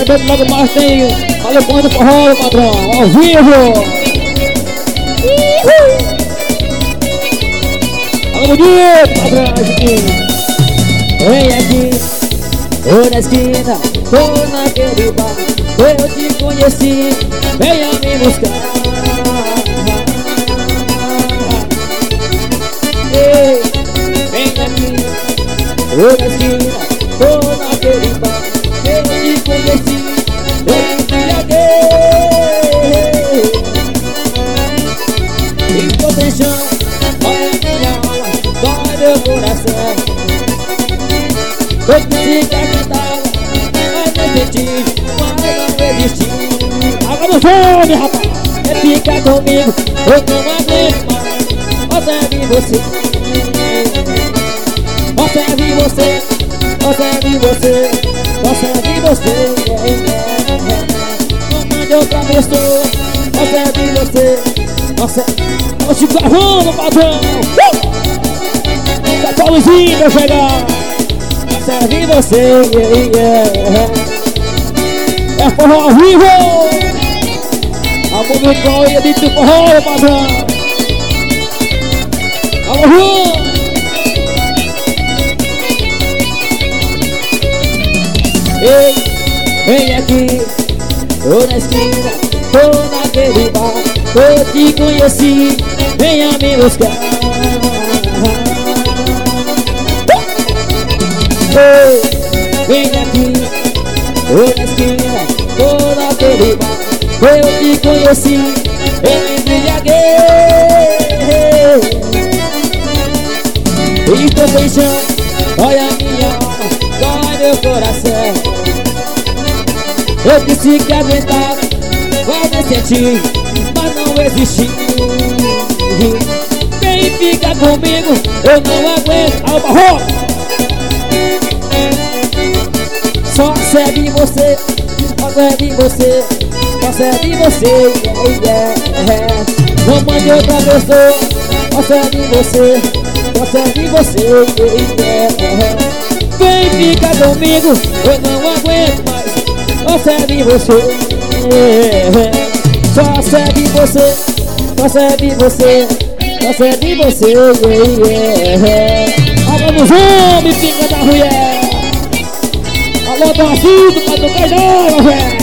lembrando logo mais tem Alepão do Forró, patrão, ao vivo. Alô, bonito, patrão, vem aqui, tô na esquina, tô naquele bar, eu te conheci, venha me buscar. Ei, vem aqui, tô na esquina, tô naquele bar, eu te conheci, eu te embriaguei. Estou sem chão, olha minha alma, dói meu coração. Eu disse que acreditava, mas não senti, mas não resisti. Água no fome, rapaz, quer ficar comigo, eu não aguento mais. Observe você, observe você, observe você, observe você. Não mande outra pessoa, observe você, observe. Vamos te gravando, patrão. Tá Paulozinho vai chegar. Observe você, é forró ao vivo. Amor meu pau e edito do forró, patrão. Vamos! Ei, vem aqui, tô na esquina, tô naquele bar, eu te conheci, venha me buscar. Ei, vem aqui, tô na esquina, tô naquele bar, eu te conheci, eu me embriaguei. Estou sem chão, olha minha alma, dói meu coração. Eu disse que aguentava, mas não senti, mas não existi. Vem ficar comigo, eu não aguento. Alba Rock! Só serve você, só serve você, só serve você, Não mande outra pessoa, só serve você, só serve você, Vem ficar comigo, eu não aguento mais. Só serve você, só serve você, só serve você, só serve você, Alô nos homens, pinga da mulher. Alô, Brasil, do Pato Caidão, velho.